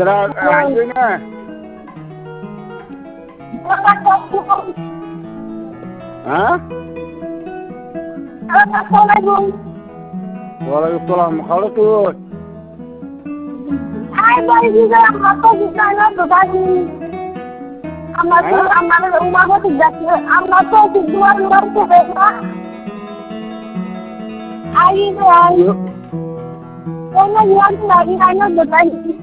जरा आइए ना। हाँ वालेकुम सलाम खालो तो Ay, boy, dito lang ako. Dito na ako. Dati, umaga tigdati. Ang mato, tigduan lang po, beba. Ay, ito ay. Kaya nagyan lagi na dito.